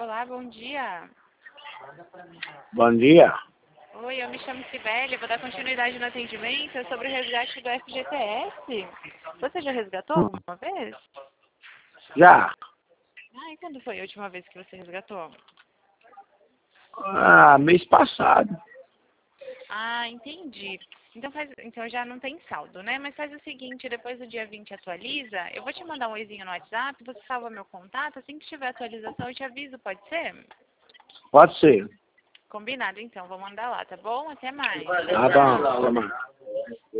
Olá, bom dia. Bom dia. Oi, eu me chamo Cibele, vou dar continuidade no atendimento. É sobre o resgate do FGTS. Você já resgatou alguma vez? Já. Ah, e quando foi a última vez que você resgatou? Mês passado. Ah, entendi. Então já não tem saldo, né? Mas faz o seguinte, depois do dia 20 atualiza, eu vou te mandar um oizinho no WhatsApp, você salva meu contato, assim que tiver atualização eu te aviso, pode ser? Pode ser. Combinado então, vou mandar lá, tá bom? Até mais. Tá bom. Tá bom.